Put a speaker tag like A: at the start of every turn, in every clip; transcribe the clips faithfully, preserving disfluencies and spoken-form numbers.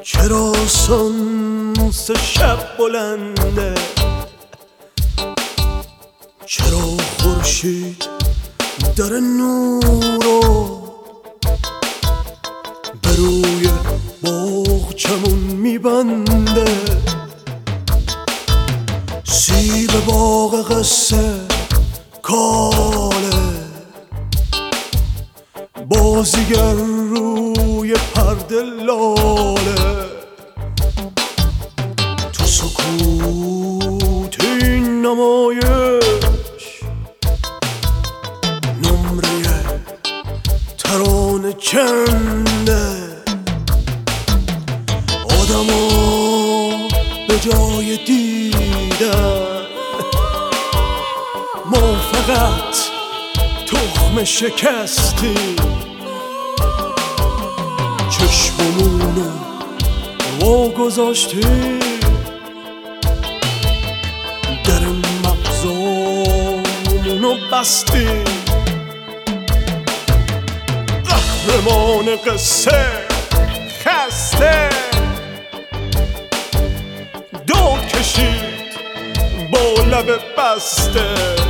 A: چرا سانس شب بلنده، چرا خورشید در نورو به روی باغچمون میبنده. سیب باغ قصه کاله، بازیگر روی پرده لاله. تو سکوت این نمایش نمره ترانه چنده. آدما به جای دیدن ما فقط تخم شکستیم. چشممونو وا گذاشتیم، در مغزامونو بستیم. قهرمان قصه خسته داد کشید با لب بسته.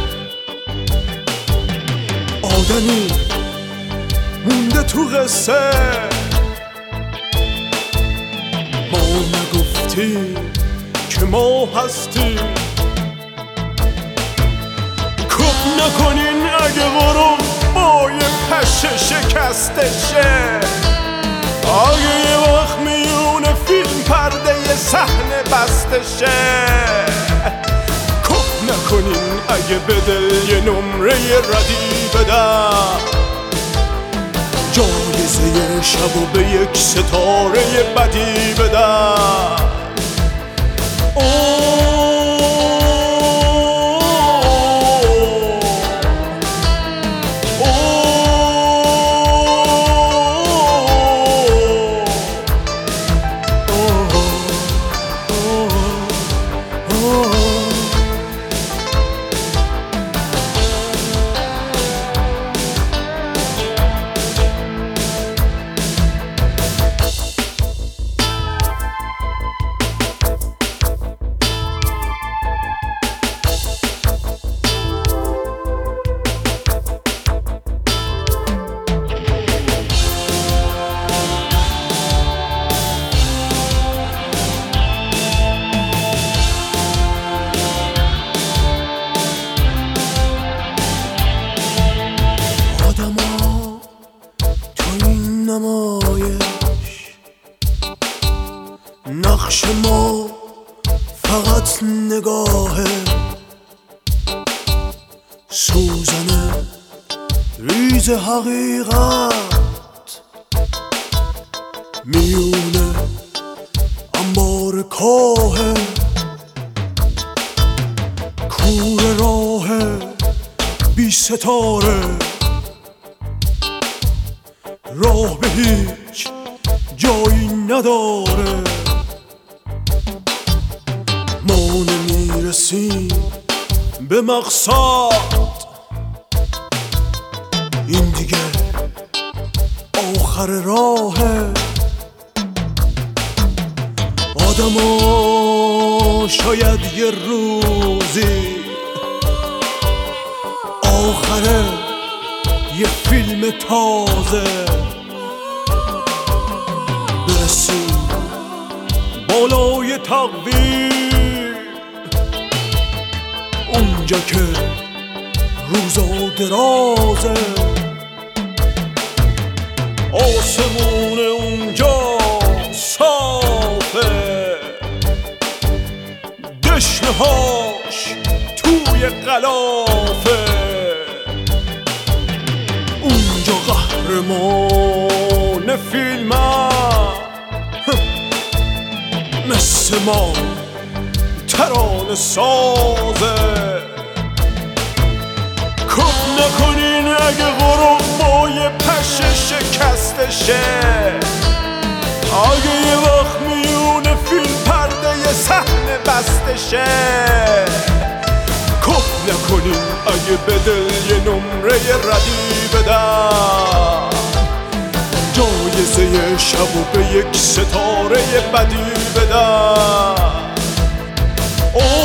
A: آدمی مونده تو قصه، ما نگفتیم که ما هستیم. کپ نکنین اگه غروب با یه پشه شکسته شه. اگه یه وقت میونه فیلم پرده یه صحنه بسته شه. کپ نکنین اگه به دل یه نمره ردی بدن. جایزه شبو به یک ستاره بدی بدن. نقش ما فقط نگاهه، سوزن ریز حقیقت میونه انبار کاهه. کور راه بی ستاره، راه به هیچ جایی نداره. ما نمیرسیم به مقصد، این دیگه آخر راهه. آدما شاید یه روزی آخره یه فیلم تازه برسیم بالای تقویم، اونجا که روزا درازه. آسمون اونجا صافه، دشنهاش توی غلافه. اونجا قهرمان فیلمم مثل ما ترانه سازه. کپ نکنین اگه غروب با یه پشه شکسته شه. اگه یه وقت میونه فیلم پرده یه صحنه بسته شه. کپ نکنین اگه به دل یه نمره ردی بدن. جای جایزه شب و به یک ستاره بدی بدن.